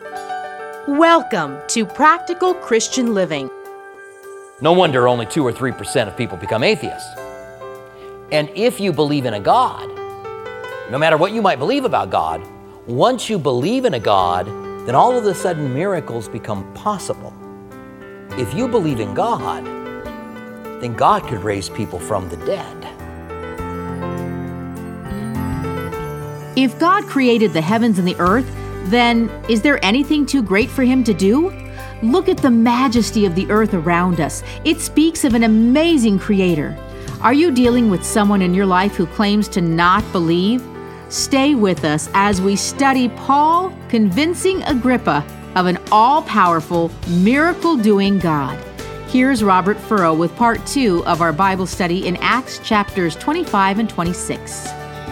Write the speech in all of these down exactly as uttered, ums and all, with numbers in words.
Welcome to Practical Christian Living. No wonder only two or three percent of people become atheists. And if you believe in a God, no matter what you might believe about God, once you believe in a God, then all of a sudden miracles become possible. If you believe in God, then God could raise people from the dead. If God created the heavens and the earth, then is there anything too great for Him to do? Look at the majesty of the earth around us. It speaks of an amazing Creator. Are you dealing with someone in your life who claims to not believe? Stay with us as we study Paul convincing Agrippa of an all-powerful, miracle-doing God. Here's Robert Furrow with part two of our Bible study in Acts chapters twenty-five and twenty-six.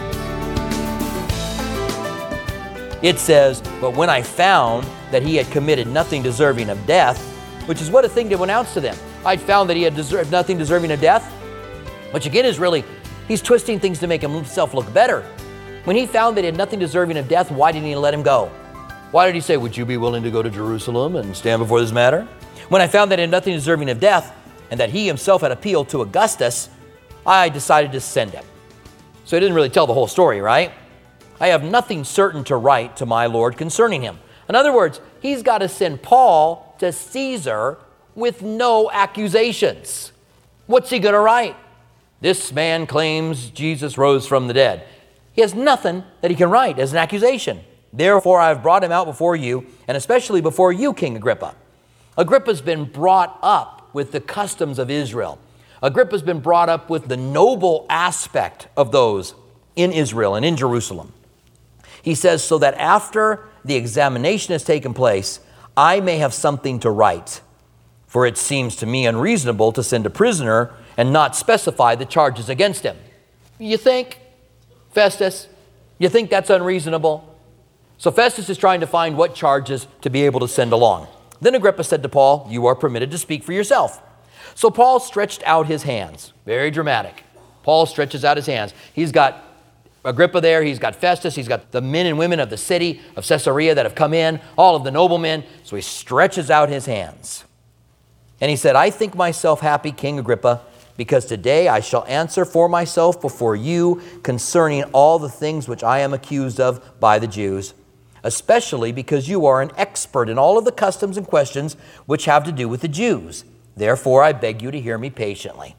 It says, but when I found that he had committed nothing deserving of death, which is what a thing to announce to them. I'd found that he had deserved nothing deserving of death, which again is really, he's twisting things to make himself look better. When he found that he had nothing deserving of death, why didn't he let him go? Why did he say, would you be willing to go to Jerusalem and stand before this matter? When I found that he had nothing deserving of death, and that he himself had appealed to Augustus, I decided to send him. So he didn't really tell the whole story, right? I have nothing certain to write to my Lord concerning him. In other words, he's got to send Paul to Caesar with no accusations. What's he going to write? This man claims Jesus rose from the dead. He has nothing that he can write as an accusation. Therefore, I have brought him out before you, and especially before you, King Agrippa. Agrippa's been brought up with the customs of Israel. Agrippa's been brought up with the noble aspect of those in Israel and in Jerusalem. He says, so that after the examination has taken place, I may have something to write. For it seems to me unreasonable to send a prisoner and not specify the charges against him. You think, Festus, you think that's unreasonable? So Festus is trying to find what charges to be able to send along. Then Agrippa said to Paul, you are permitted to speak for yourself. So Paul stretched out his hands. Very dramatic. Paul stretches out his hands. He's got Agrippa there, he's got Festus, he's got the men and women of the city of Caesarea that have come in, all of the noblemen. So he stretches out his hands. And he said, I think myself happy, King Agrippa, because today I shall answer for myself before you concerning all the things which I am accused of by the Jews, especially because you are an expert in all of the customs and questions which have to do with the Jews. Therefore, I beg you to hear me patiently.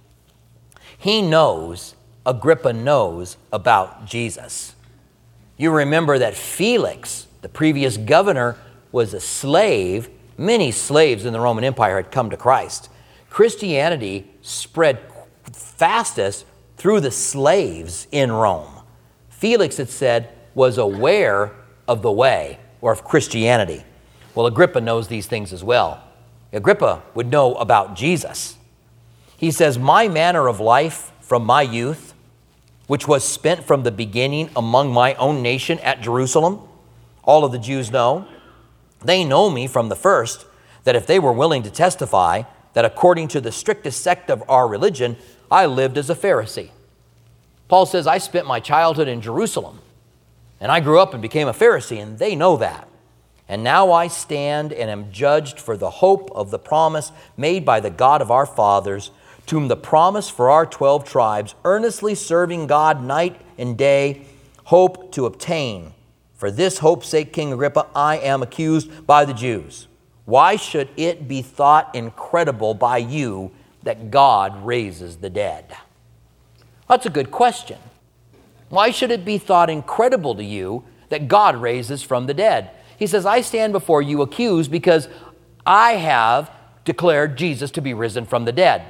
He knows Agrippa knows about Jesus. You remember that Felix, the previous governor, was a slave. Many slaves in the Roman Empire had come to Christ. Christianity spread fastest through the slaves in Rome. Felix, it said, was aware of the way or of Christianity. Well, Agrippa knows these things as well. Agrippa would know about Jesus. He says, my manner of life from my youth, which was spent from the beginning among my own nation at Jerusalem. All of the Jews know. They know me from the first, that if they were willing to testify that according to the strictest sect of our religion, I lived as a Pharisee. Paul says, I spent my childhood in Jerusalem, and I grew up and became a Pharisee, and they know that. And now I stand and am judged for the hope of the promise made by the God of our fathers, to whom the promise for our twelve tribes, earnestly serving God night and day, hope to obtain. For this hope's sake, King Agrippa, I am accused by the Jews. Why should it be thought incredible by you that God raises the dead? That's a good question. Why should it be thought incredible to you that God raises from the dead? He says, I stand before you accused because I have declared Jesus to be risen from the dead.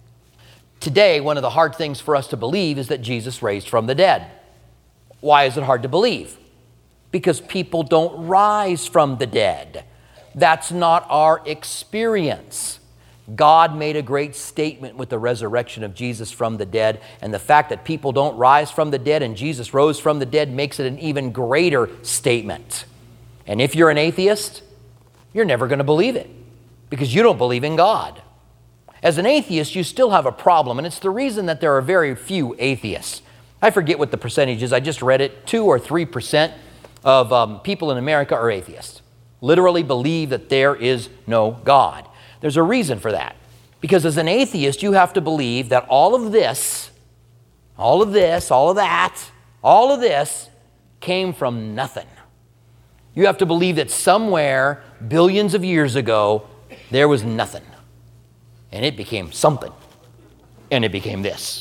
Today, one of the hard things for us to believe is that Jesus raised from the dead. Why is it hard to believe? Because people don't rise from the dead. That's not our experience. God made a great statement with the resurrection of Jesus from the dead, and the fact that people don't rise from the dead and Jesus rose from the dead makes it an even greater statement. And if you're an atheist, you're never going to believe it because you don't believe in God. As an atheist, you still have a problem, and it's the reason that there are very few atheists. I forget what the percentage is. I just read it. Two or three percent of um, people in America are atheists. literally believe that there is no God. There's a reason for that. Because as an atheist, you have to believe that all of this, all of this, all of that, all of this came from nothing. You have to believe that somewhere, billions of years ago, there was nothing. And it became something. And it became this.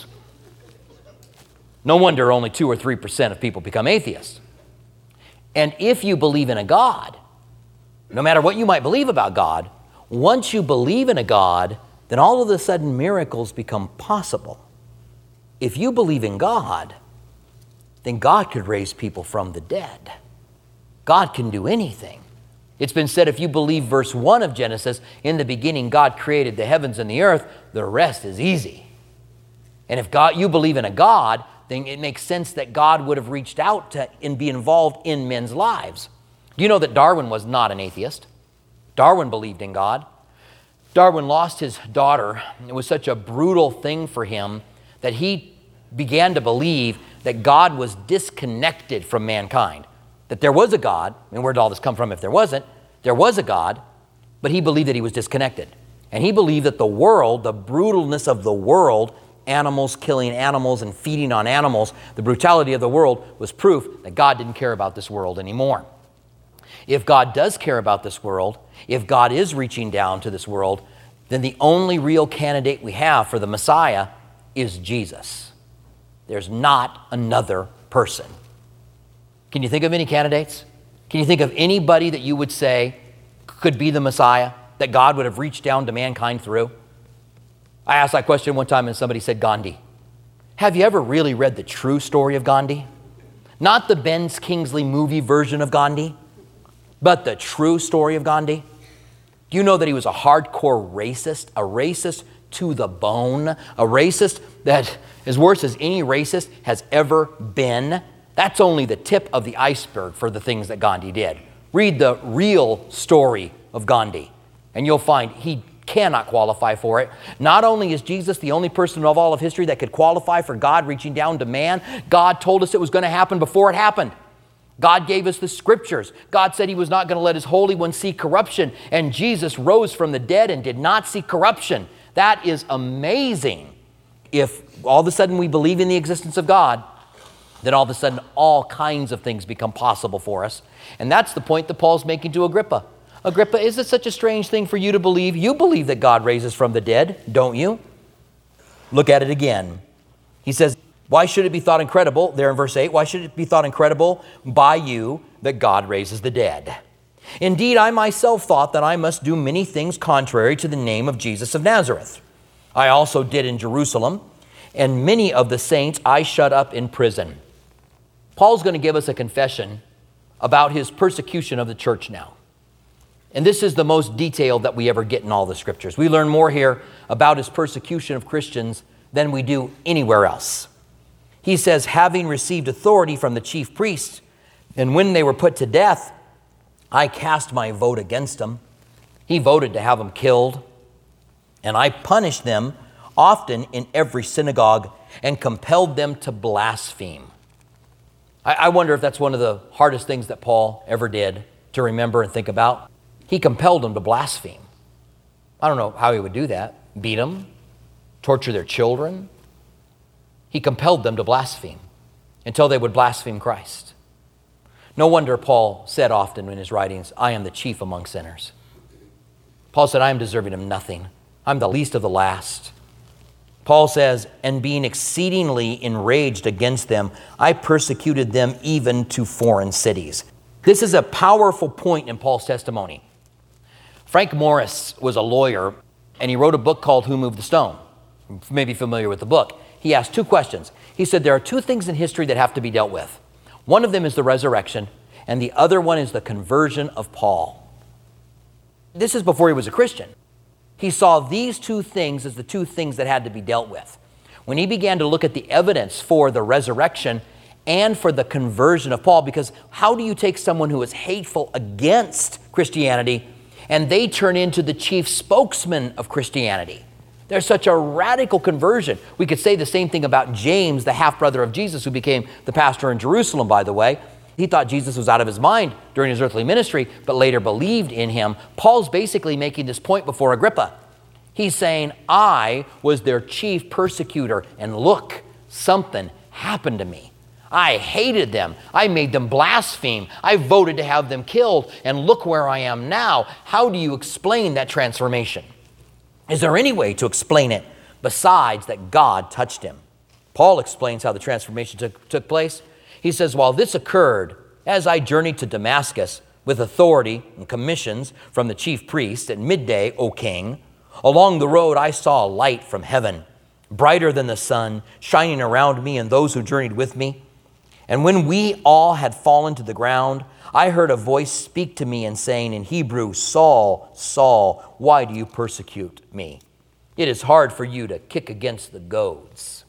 No wonder only two or three percent of people become atheists. And if you believe in a God, no matter what you might believe about God, once you believe in a God, then all of a sudden miracles become possible. If you believe in God, then God could raise people from the dead. God can do anything. It's been said if you believe verse one of Genesis, in the beginning God created the heavens and the earth, the rest is easy. And if God, you believe in a God, then it makes sense that God would have reached out to and be involved in men's lives. Do you know that Darwin was not an atheist? Darwin believed in God. Darwin lost his daughter. It was such a brutal thing for him that he began to believe that God was disconnected from mankind. That there was a God, and where did all this come from if there wasn't? There was a God, but he believed that he was disconnected. And he believed that the world, the brutalness of the world, animals killing animals and feeding on animals, the brutality of the world was proof that God didn't care about this world anymore. If God does care about this world, if God is reaching down to this world, then the only real candidate we have for the Messiah is Jesus. There's not another person. Can you think of any candidates? Can you think of anybody that you would say could be the Messiah, that God would have reached down to mankind through? I asked that question one time and somebody said Gandhi. Have you ever really read the true story of Gandhi? Not the Ben Kingsley movie version of Gandhi, but the true story of Gandhi. Do you know that he was a hardcore racist, a racist to the bone, a racist that is worse as any racist has ever been? That's only the tip of the iceberg for the things that Gandhi did. Read the real story of Gandhi, and you'll find he cannot qualify for it. Not only is Jesus the only person of all of history that could qualify for God reaching down to man, God told us it was going to happen before it happened. God gave us the scriptures. God said he was not going to let his Holy One see corruption, and Jesus rose from the dead and did not see corruption. That is amazing. If all of a sudden we believe in the existence of God, then all of a sudden all kinds of things become possible for us. And that's the point that Paul's making to Agrippa. Agrippa, is it such a strange thing for you to believe? You believe that God raises from the dead, don't you? Look at it again. He says, why should it be thought incredible, there in verse eight, why should it be thought incredible by you that God raises the dead? Indeed, I myself thought that I must do many things contrary to the name of Jesus of Nazareth. I also did in Jerusalem, and many of the saints I shut up in prison. Paul's going to give us a confession about his persecution of the church now. And this is the most detailed that we ever get in all the scriptures. We learn more here about his persecution of Christians than we do anywhere else. He says, having received authority from the chief priests, and when they were put to death, I cast my vote against them. He voted to have them killed. And I punished them often in every synagogue and compelled them to blaspheme. I, I wonder if that's one of the hardest things that Paul ever did to remember and think about. He compelled them to blaspheme. I don't know how he would do that. Beat them, torture their children. He compelled them to blaspheme until they would blaspheme Christ. No wonder Paul said often in his writings, I am the chief among sinners. Paul said, I am deserving of nothing. I'm the least of the last. Paul says, and being exceedingly enraged against them, I persecuted them even to foreign cities. This is a powerful point in Paul's testimony. Frank Morris was a lawyer, and he wrote a book called Who Moved the Stone? You may be familiar with the book. He asked two questions. He said, there are two things in history that have to be dealt with. One of them is the resurrection, and the other one is the conversion of Paul. This is before he was a Christian. He saw these two things as the two things that had to be dealt with. When he began to look at the evidence for the resurrection and for the conversion of Paul, because how do you take someone who is hateful against Christianity and they turn into the chief spokesman of Christianity? There's such a radical conversion. We could say the same thing about James, the half-brother of Jesus, who became the pastor in Jerusalem, by the way. He thought Jesus was out of his mind during his earthly ministry, but later believed in him. Paul's basically making this point before Agrippa. He's saying, I was their chief persecutor, and look, something happened to me. I hated them. I made them blaspheme. I voted to have them killed, and look where I am now. How do you explain that transformation? Is there any way to explain it besides that God touched him? Paul explains how the transformation took, took place. He says, while this occurred, as I journeyed to Damascus with authority and commissions from the chief priest at midday, O king, along the road I saw a light from heaven, brighter than the sun, shining around me and those who journeyed with me. And when we all had fallen to the ground, I heard a voice speak to me and saying in Hebrew, Saul, Saul, why do you persecute me? It is hard for you to kick against the goads.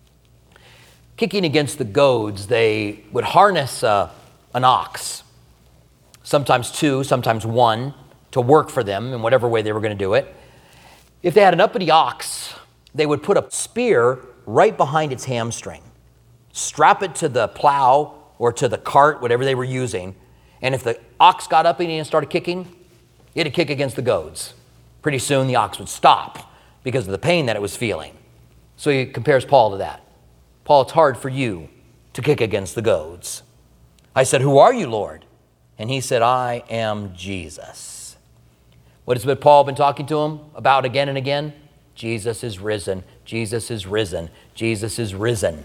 Kicking against the goads, they would harness uh, an ox, sometimes two, sometimes one, to work for them in whatever way they were going to do it. If they had an uppity ox, they would put a spear right behind its hamstring, strap it to the plow or to the cart, whatever they were using, and if the ox got uppity and started kicking, it'd kick against the goads. Pretty soon the ox would stop because of the pain that it was feeling. So he compares Paul to that. Paul, it's hard for you to kick against the goads. I said, who are you, Lord? And he said, I am Jesus. What has Paul been talking to him about again and again? Jesus is risen. Jesus is risen. Jesus is risen.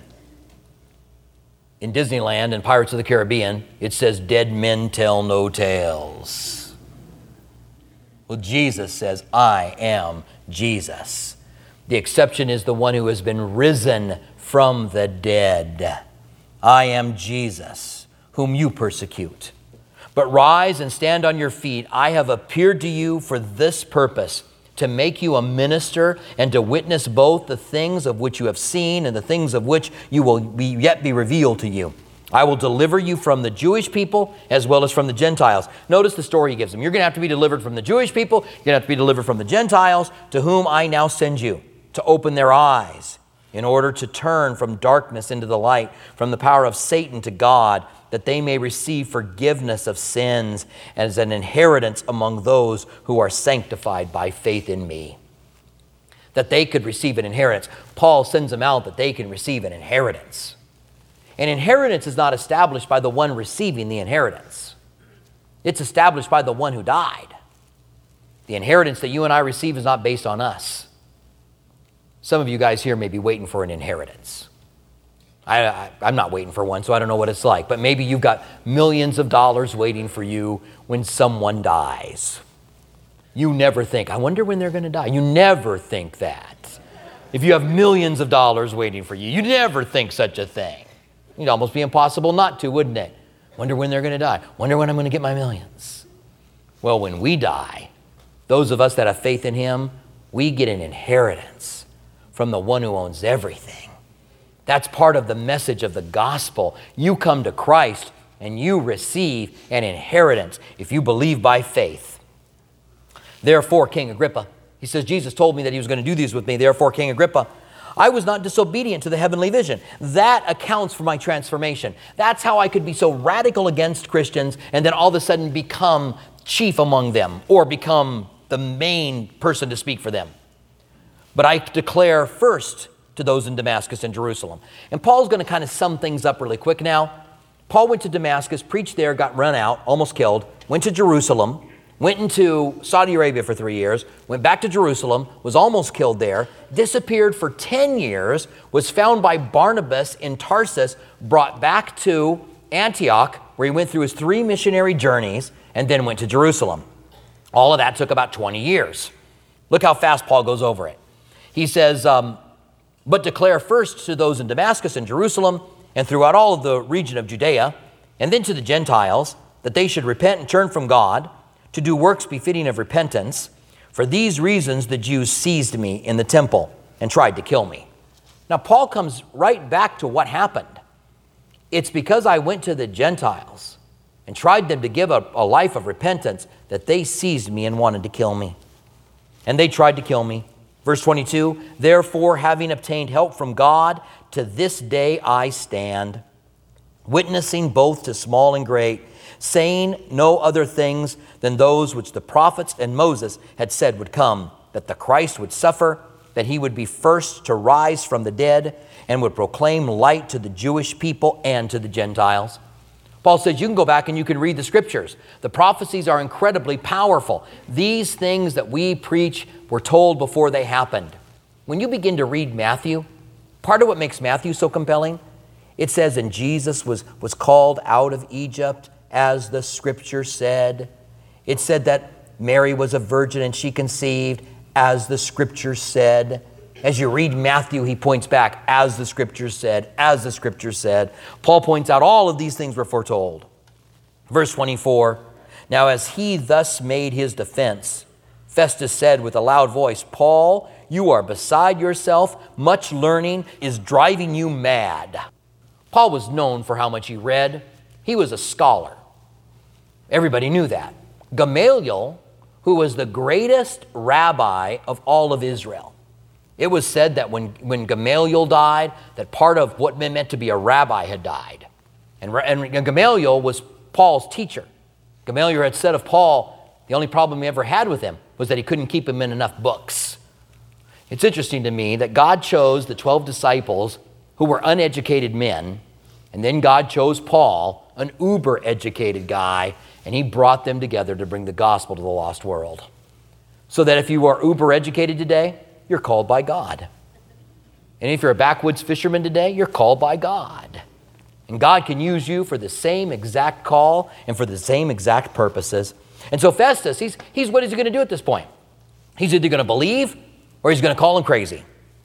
In Disneyland and Pirates of the Caribbean, it says, dead men tell no tales. Well, Jesus says, I am Jesus. The exception is the one who has been risen from the dead. I am Jesus, whom you persecute. But rise and stand on your feet. I have appeared to you for this purpose, to make you a minister and to witness both the things of which you have seen and the things of which you will be yet be revealed to you. I will deliver you from the Jewish people as well as from the Gentiles. Notice the story he gives them. You're going to have to be delivered from the Jewish people. You're going to have to be delivered from the Gentiles, to whom I now send you, to open their eyes in order to turn from darkness into the light, from the power of Satan to God, that they may receive forgiveness of sins as an inheritance among those who are sanctified by faith in me. That they could receive an inheritance. Paul sends them out that they can receive an inheritance. An inheritance is not established by the one receiving the inheritance. It's established by the one who died. The inheritance that you and I receive is not based on us. Some of you guys here may be waiting for an inheritance. I, I, I'm not waiting for one, so I don't know what it's like. But maybe you've got millions of dollars waiting for you when someone dies. You never think, I wonder when they're going to die. You never think that. If you have millions of dollars waiting for you, you never think such a thing. It'd almost be impossible not to, wouldn't it? Wonder when they're going to die. Wonder when I'm going to get my millions. Well, when we die, those of us that have faith in him, we get an inheritance from the one who owns everything. That's part of the message of the gospel. You come to Christ and you receive an inheritance if you believe by faith. Therefore, King Agrippa, he says, Jesus told me that he was going to do these with me. Therefore, King Agrippa, I was not disobedient to the heavenly vision. That accounts for my transformation. That's how I could be so radical against Christians and then all of a sudden become chief among them or become the main person to speak for them. But I declare first to those in Damascus and Jerusalem. And Paul's going to kind of sum things up really quick now. Paul went to Damascus, preached there, got run out, almost killed, went to Jerusalem, went into Saudi Arabia for three years, went back to Jerusalem, was almost killed there, disappeared for ten years, was found by Barnabas in Tarsus, brought back to Antioch, where he went through his three missionary journeys, and then went to Jerusalem. All of that took about twenty years. Look how fast Paul goes over it. He says, um, but declare first to those in Damascus and Jerusalem and throughout all of the region of Judea, and then to the Gentiles, that they should repent and turn from God, to do works befitting of repentance. For these reasons the Jews seized me in the temple and tried to kill me. Now Paul comes right back to what happened. It's because I went to the Gentiles and tried them to give a, a life of repentance that they seized me and wanted to kill me. And they tried to kill me. Verse twenty-two, therefore, having obtained help from God, to this day I stand. witnessing both to small and great, saying no other things than those which the prophets and Moses had said would come, that the Christ would suffer, that he would be first to rise from the dead, and would proclaim light to the Jewish people and to the Gentiles. Paul says you can go back and you can read the scriptures. The prophecies are incredibly powerful. These things that we preach were told before they happened. When you begin to read Matthew, part of what makes Matthew so compelling, it says, and Jesus was, was called out of Egypt, as the scripture said. It said that Mary was a virgin and she conceived, as the scripture said. As you read Matthew, he points back, as the scripture said, as the scripture said. Paul points out all of these things were foretold. Verse twenty-four, now as he thus made his defense, Festus said with a loud voice, Paul, you are beside yourself. Much learning is driving you mad. Paul was known for how much he read. He was a scholar. Everybody knew that. Gamaliel, who was the greatest rabbi of all of Israel. It was said that when, when Gamaliel died, that part of what it meant to be a rabbi had died. And, and Gamaliel was Paul's teacher. Gamaliel had said of Paul, the only problem he ever had with him was that he couldn't keep him in enough books. It's interesting to me that God chose the twelve disciples who were uneducated men, and then God chose Paul, an uber-educated guy, and he brought them together to bring the gospel to the lost world. So that if you are uber-educated today, you're called by God. And if you're a backwoods fisherman today, you're called by God. And God can use you for the same exact call and for the same exact purposes. And so Festus, he's, he's what is he going to do at this point? He's either going to believe or he's going to call him crazy.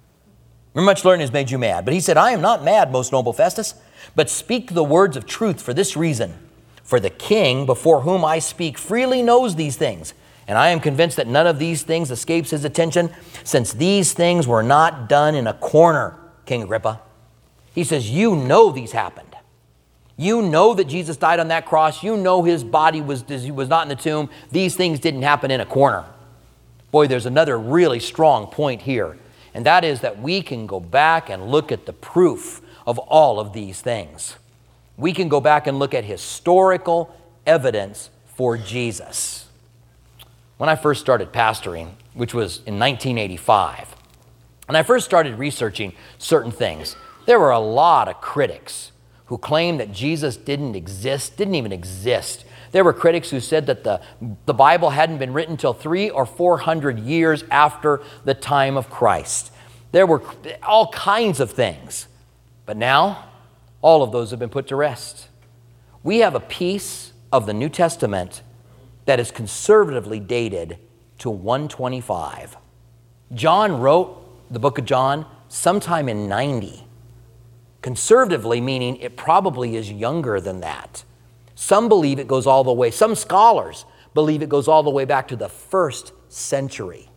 Much learning has made you mad. But he said, I am not mad, most noble Festus, but speak the words of truth for this reason. For the king before whom I speak freely knows these things. And I am convinced that none of these things escapes his attention, since these things were not done in a corner, King Agrippa. He says, you know these happened. You know that Jesus died on that cross. You know his body was, was not in the tomb. These things didn't happen in a corner. Boy, there's another really strong point here. And that is that we can go back and look at the proof of all of these things. We can go back and look at historical evidence for Jesus. When I first started pastoring, which was in nineteen eighty-five, when I first started researching certain things, there were a lot of critics who claimed that Jesus didn't exist, didn't even exist. There were critics who said that the, the Bible hadn't been written until three or four hundred years after the time of Christ. There were all kinds of things. But now, all of those have been put to rest. We have a piece of the New Testament that is conservatively dated to one twenty-five. John wrote the book of John sometime in ninety. Conservatively, meaning it probably is younger than that. Some believe it goes all the way, some scholars believe it goes all the way back to the first century.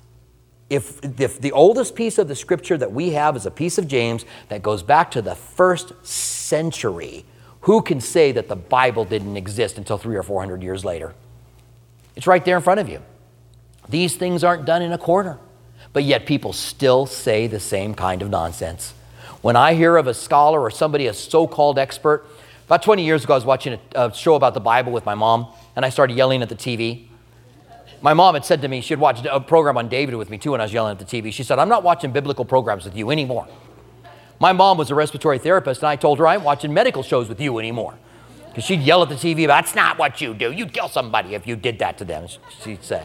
If, if the oldest piece of the scripture that we have is a piece of James that goes back to the first century, who can say that the Bible didn't exist until three or four hundred years later? It's right there in front of you. These things aren't done in a corner, but yet people still say the same kind of nonsense. When I hear of a scholar or somebody, a so-called expert, about twenty years ago I was watching a, a show about the Bible with my mom, and I started yelling at the T V. My mom had said to me, she had watched a program on David with me too when I was yelling at the T V. She said, I'm not watching biblical programs with you anymore. My mom was a respiratory therapist, and I told her, I'm watching medical shows with you anymore. Because she'd yell at the T V about, that's not what you do. You'd kill somebody if you did that to them, she'd say.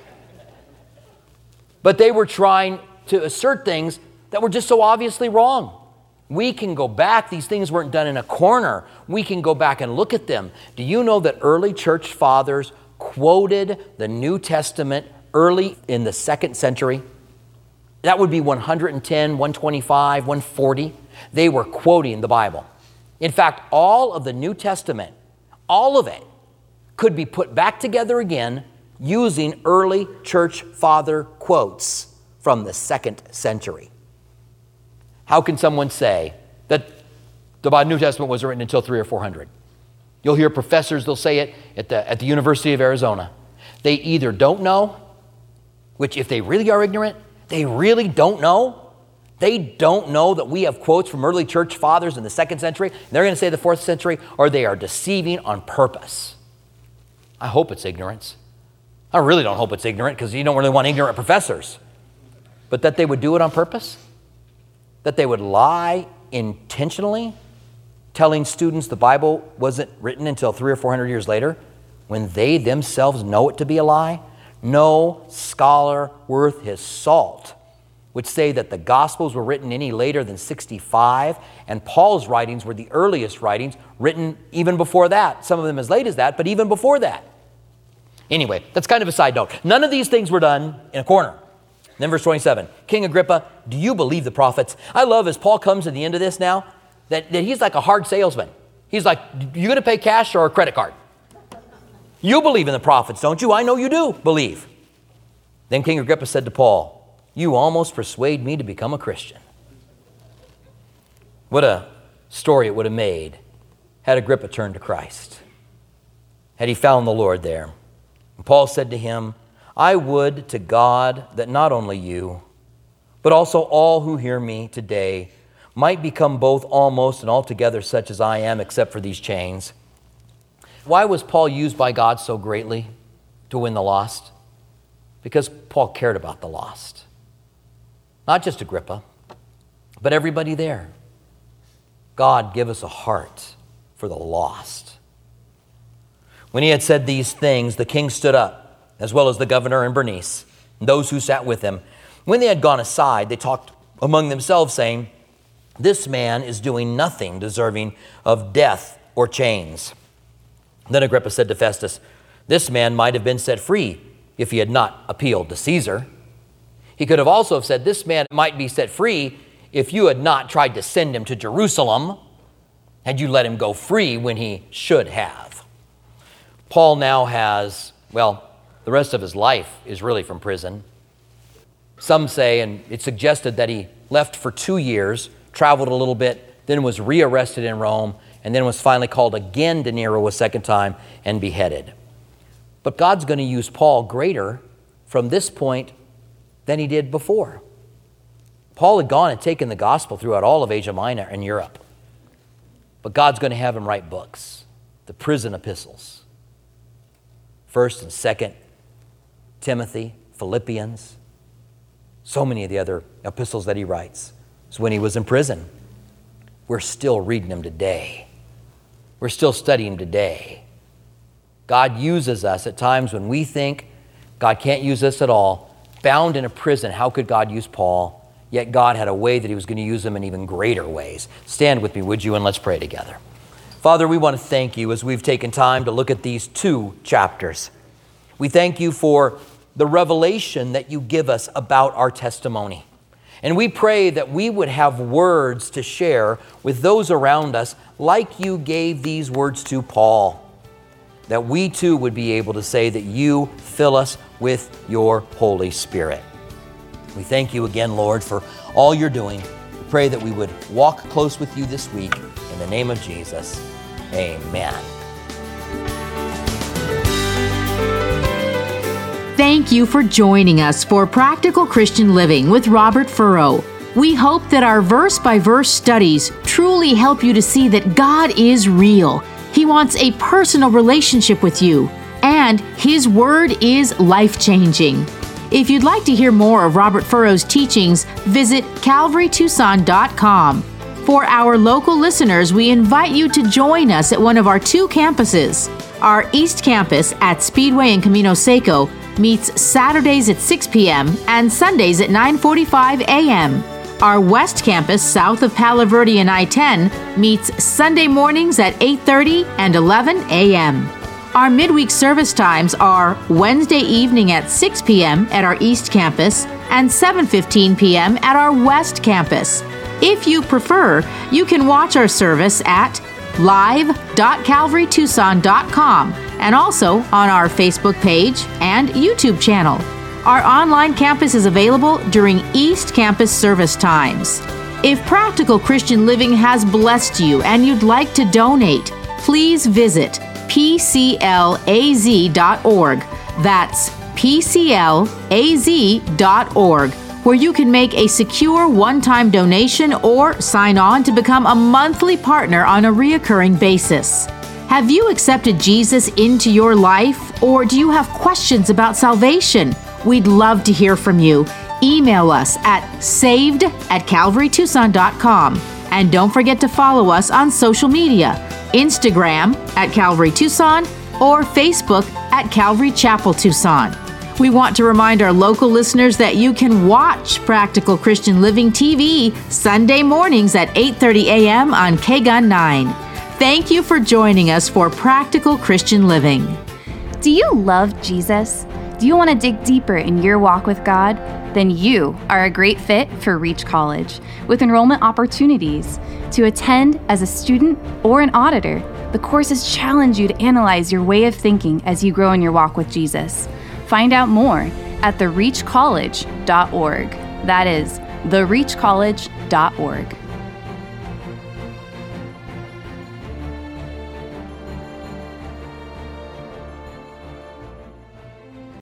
But they were trying to assert things that were just so obviously wrong. We can go back. These things weren't done in a corner. We can go back and look at them. Do you know that early church fathers quoted the New Testament early in the second century? That would be one ten, one twenty-five, one forty. They were quoting the Bible. In fact, all of the New Testament, all of it, could be put back together again using early church father quotes from the second century. How can someone say that the New Testament was written until three or four hundred? You'll hear professors, they'll say it at the, at the University of Arizona. They either don't know, which if they really are ignorant, they really don't know, They don't know that we have quotes from early church fathers in the second century. They're going to say the fourth century, or they are deceiving on purpose. I hope it's ignorance. I really don't hope it's ignorant, because you don't really want ignorant professors. But that they would do it on purpose? That they would lie intentionally, telling students the Bible wasn't written until three or four hundred years later, when they themselves know it to be a lie? No scholar worth his salt would say that the Gospels were written any later than sixty-five, and Paul's writings were the earliest writings, written even before that. Some of them as late as that, but even before that. Anyway, that's kind of a side note. None of these things were done in a corner. Then verse twenty-seven, King Agrippa, do you believe the prophets? I love as Paul comes to the end of this now, that, that he's like a hard salesman. He's like, you going to pay cash or a credit card? You believe in the prophets, don't you? I know you do believe. Then King Agrippa said to Paul, you almost persuade me to become a Christian. What a story it would have made had Agrippa turned to Christ, had he found the Lord there. And Paul said to him, I would to God that not only you, but also all who hear me today might become both almost and altogether such as I am, except for these chains. Why was Paul used by God so greatly to win the lost? Because Paul cared about the lost. Not just Agrippa, but everybody there. God, give us a heart for the lost. When he had said these things, the king stood up, as well as the governor and Bernice, and those who sat with him. When they had gone aside, they talked among themselves, saying, this man is doing nothing deserving of death or chains. Then Agrippa said to Festus, this man might have been set free if he had not appealed to Caesar. He could have also have said, this man might be set free if you had not tried to send him to Jerusalem, had you let him go free when he should have. Paul now has, well, the rest of his life is really from prison. Some say, and it's suggested that he left for two years, traveled a little bit, then was rearrested in Rome, and then was finally called again to Nero a second time and beheaded. But God's going to use Paul greater from this point than he did before. Paul had gone and taken the gospel throughout all of Asia Minor and Europe. But God's going to have him write books, the prison epistles. First and Second Timothy, Philippians, so many of the other epistles that he writes. So when he was in prison, we're still reading them today. We're still studying today. God uses us at times when we think God can't use us at all. Bound in a prison, how could God use Paul? Yet God had a way that he was going to use him in even greater ways. Stand with me, would you, and let's pray together. Father, we want to thank you as we've taken time to look at these two chapters. We thank you for the revelation that you give us about our testimony. And we pray that we would have words to share with those around us like you gave these words to Paul. That we too would be able to say that you fill us with your Holy Spirit. We thank you again, Lord, for all you're doing. We pray that we would walk close with you this week. In the name of Jesus, amen. Thank you for joining us for Practical Christian Living with Robert Furrow. We hope that our verse-by-verse studies truly help you to see that God is real. He wants a personal relationship with you, and His Word is life-changing. If you'd like to hear more of Robert Furrow's teachings, visit calvary tucson dot com. For our local listeners, we invite you to join us at one of our two campuses. Our East Campus at Speedway and Camino Seco meets Saturdays at six p.m. and Sundays at nine forty-five a.m. Our West Campus, south of Palo Verde and I ten, meets Sunday mornings at eight thirty and eleven a.m. Our midweek service times are Wednesday evening at six p.m. at our East Campus and seven fifteen p.m. at our West Campus. If you prefer, you can watch our service at live dot calvary tucson dot com and also on our Facebook page and YouTube channel. Our online campus is available during East Campus service times. If Practical Christian Living has blessed you and you'd like to donate, please visit p c l a z dot org. That's p c l a z dot org. where you can make a secure one-time donation or sign on to become a monthly partner on a reoccurring basis. Have you accepted Jesus into your life, or do you have questions about salvation? We'd love to hear from you. Email us at saved at calvary tucson dot com. And don't forget to follow us on social media, Instagram at Calvary Tucson or Facebook at Calvary Chapel Tucson. We want to remind our local listeners that you can watch Practical Christian Living T V Sunday mornings at eight thirty a.m. on K G U N nine. Thank you for joining us for Practical Christian Living. Do you love Jesus? Do you want to dig deeper in your walk with God? Then you are a great fit for Reach College, with enrollment opportunities. To attend as a student or an auditor, the courses challenge you to analyze your way of thinking as you grow in your walk with Jesus. Find out more at the reach college dot org. That is the reach college dot org.